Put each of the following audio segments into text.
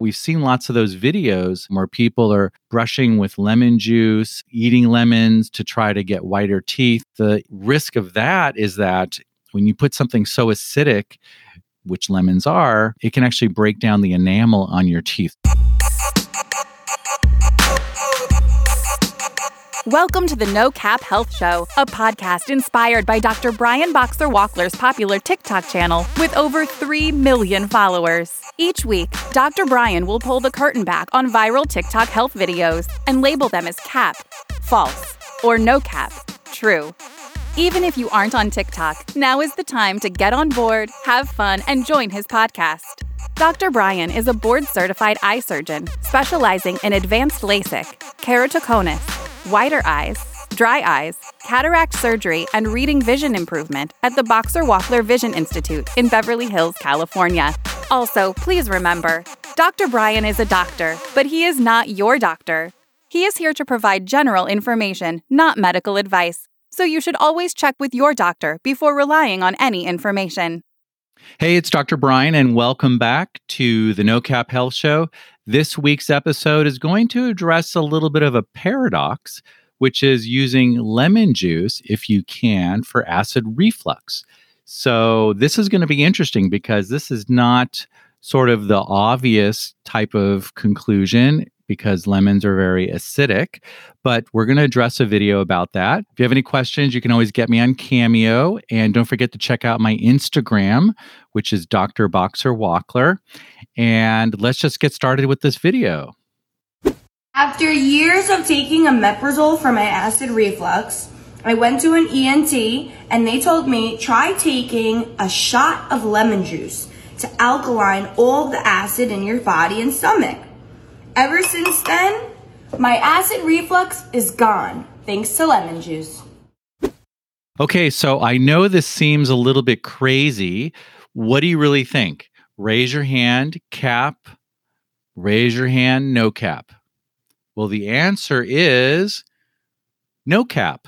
We've seen lots of those videos where people are brushing with lemon juice, eating lemons to try to get whiter teeth. The risk of that is that when you put something so acidic, which lemons are, it can actually break down the enamel on your teeth. Welcome to the No Cap Health Show, a podcast inspired by Dr. Brian Boxer Walkler's popular TikTok channel with over 3 million followers. Each week, Dr. Brian will pull the curtain back on viral TikTok health videos and label them as cap, false, or no cap, true. Even if you aren't on TikTok, now is the time to get on board, have fun, and join his podcast. Dr. Brian is a board-certified eye surgeon specializing in advanced LASIK, keratoconus, whiter eyes, dry eyes, cataract surgery, and reading vision improvement at the Boxer Walkler Vision Institute in Beverly Hills, California. Also, please remember, Dr. Brian is a doctor, but he is not your doctor. He is here to provide general information, not medical advice, so you should always check with your doctor before relying on any information. Hey, it's Dr. Brian, and welcome back to the No Cap Health Show. This week's episode is going to address a little bit of a paradox, which is using lemon juice, if you can, for acid reflux. So this is going to be interesting because this is not sort of the obvious type of conclusion because lemons are very acidic, but we're going to address a video about that. If you have any questions, you can always get me on Cameo, and don't forget to check out my Instagram, which is Dr. Boxer Walkler. And let's just get started with this video. After years of taking omeprazole for my acid reflux, I went to an ENT and they told me try taking a shot of lemon juice to alkaline all the acid in your body and stomach. Ever since then, my acid reflux is gone, thanks to lemon juice. Okay, so I know this seems a little bit crazy. What do you really think? Raise your hand, cap. Raise your hand, no cap. Well, the answer is no cap.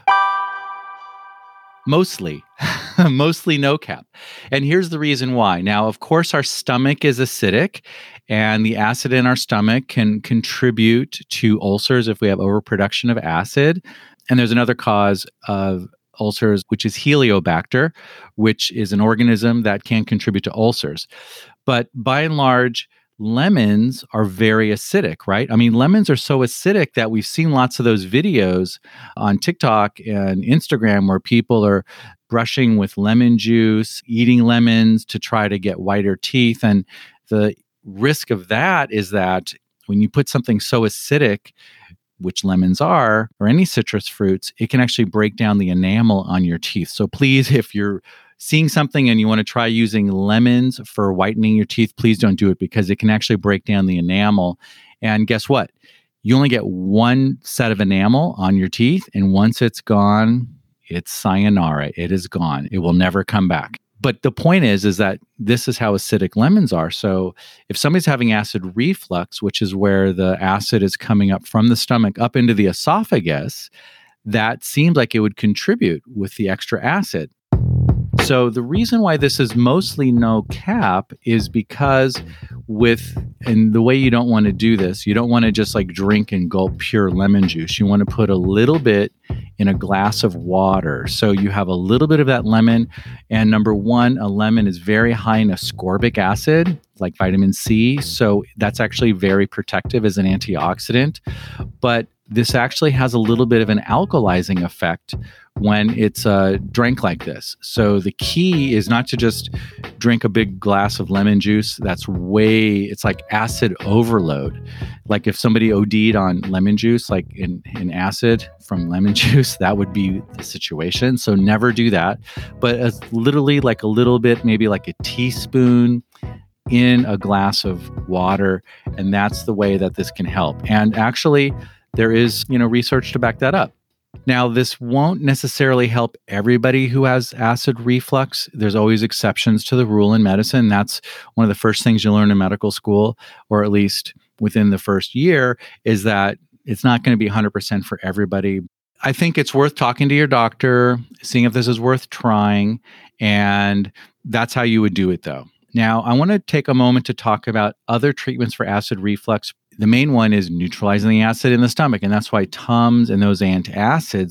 Mostly. Mostly no cap. And here's the reason why. Now, of course, our stomach is acidic, and the acid in our stomach can contribute to ulcers if we have overproduction of acid. And there's another cause of ulcers, which is Heliobacter, which is an organism that can contribute to ulcers. But by and large, lemons are very acidic, right? I mean, lemons are so acidic that we've seen lots of those videos on TikTok and Instagram where people are brushing with lemon juice, eating lemons to try to get whiter teeth. And the risk of that is that when you put something so acidic, which lemons are, or any citrus fruits, it can actually break down the enamel on your teeth. So please, if you're seeing something and you want to try using lemons for whitening your teeth, please don't do it because it can actually break down the enamel. And guess what? You only get one set of enamel on your teeth, and once it's gone, it's sayonara. It is gone. It will never come back. But the point is that this is how acidic lemons are. So if somebody's having acid reflux, which is where the acid is coming up from the stomach up into the esophagus, that seems like it would contribute with the extra acid. So the reason why this is mostly no cap is because and the way you don't want to do this, you don't want to just like drink and gulp pure lemon juice. You want to put a little bit in a glass of water. So you have a little bit of that lemon. And number one, a lemon is very high in ascorbic acid, like vitamin C. So that's actually very protective as an antioxidant. But this actually has a little bit of an alkalizing effect when it's drank like this. So the key is not to just drink a big glass of lemon juice. It's like acid overload. Like if somebody OD'd on lemon juice, like in acid from lemon juice, that would be the situation. So never do that. But it's literally like a little bit, maybe like a teaspoon in a glass of water. And that's the way that this can help. And actually, there is, research to back that up. Now, this won't necessarily help everybody who has acid reflux. There's always exceptions to the rule in medicine. That's one of the first things you learn in medical school, or at least within the first year, is that it's not going to be 100% for everybody. I think it's worth talking to your doctor, seeing if this is worth trying, and that's how you would do it, though. Now, I want to take a moment to talk about other treatments for acid reflux. The main one is neutralizing the acid in the stomach. And that's why Tums and those antacids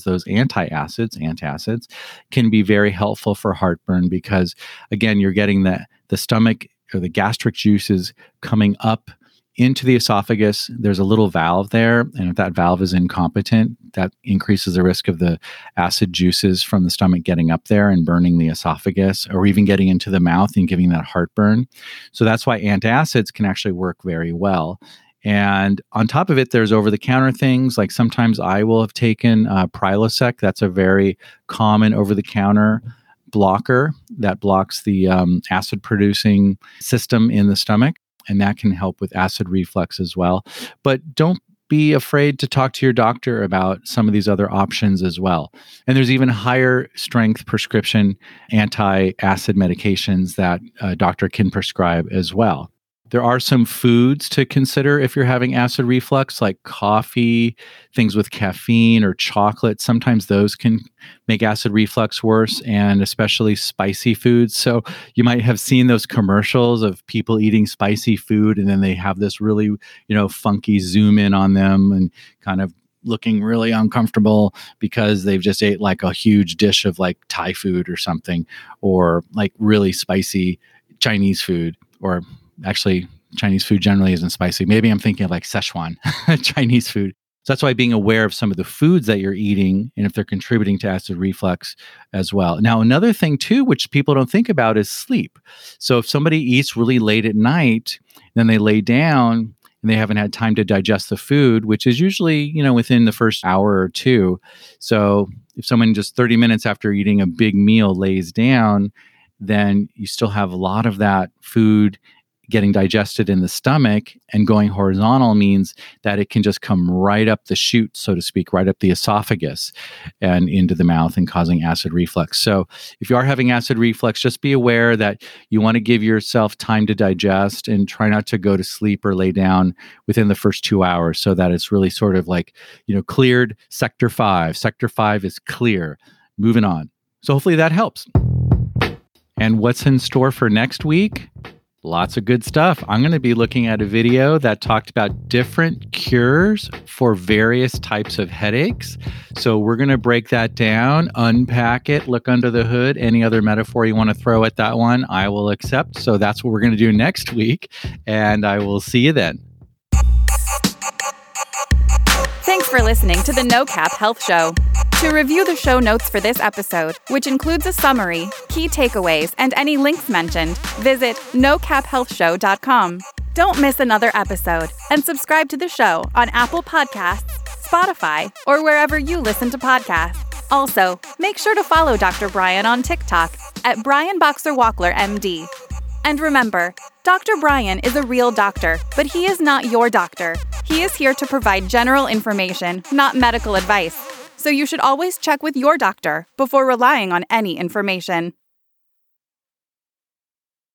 can be very helpful for heartburn because, again, you're getting the stomach or the gastric juices coming up into the esophagus. There's a little valve there. And if that valve is incompetent, that increases the risk of the acid juices from the stomach getting up there and burning the esophagus or even getting into the mouth and giving that heartburn. So that's why antacids can actually work very well. And on top of it, there's over-the-counter things. Like sometimes I will have taken Prilosec. That's a very common over-the-counter blocker that blocks the acid-producing system in the stomach. And that can help with acid reflux as well. But don't be afraid to talk to your doctor about some of these other options as well. And there's even higher strength prescription anti-acid medications that a doctor can prescribe as well. There are some foods to consider if you're having acid reflux, like coffee, things with caffeine or chocolate. Sometimes those can make acid reflux worse, and especially spicy foods. So you might have seen those commercials of people eating spicy food, and then they have this really, funky zoom in on them and kind of looking really uncomfortable because they've just ate like a huge dish of like Thai food or something, or like really spicy Chinese food, or actually, Chinese food generally isn't spicy. Maybe I'm thinking of like Szechuan Chinese food. So that's why being aware of some of the foods that you're eating and if they're contributing to acid reflux as well. Now, another thing too, which people don't think about, is sleep. So if somebody eats really late at night, then they lay down and they haven't had time to digest the food, which is usually, within the first hour or two. So if someone just 30 minutes after eating a big meal lays down, then you still have a lot of that food getting digested in the stomach, and going horizontal means that it can just come right up the chute, so to speak, right up the esophagus and into the mouth and causing acid reflux. So if you are having acid reflux, just be aware that you want to give yourself time to digest and try not to go to sleep or lay down within the first 2 hours so that it's really sort of like, cleared sector 5. Sector 5 is clear. Moving on. So hopefully that helps. And what's in store for next week? Lots of good stuff. I'm going to be looking at a video that talked about different cures for various types of headaches. So we're going to break that down, unpack it, look under the hood. Any other metaphor you want to throw at that one, I will accept. So that's what we're going to do next week. And I will see you then. Thanks for listening to the No Cap Health Show. To review the show notes for this episode, which includes a summary, key takeaways, and any links mentioned, visit nocaphealthshow.com. Don't miss another episode, and subscribe to the show on Apple Podcasts, Spotify, or wherever you listen to podcasts. Also, make sure to follow Dr. Brian on TikTok at Brian Boxer Walkler, MD. And remember, Dr. Brian is a real doctor, but he is not your doctor. He is here to provide general information, not medical advice. So you should always check with your doctor before relying on any information.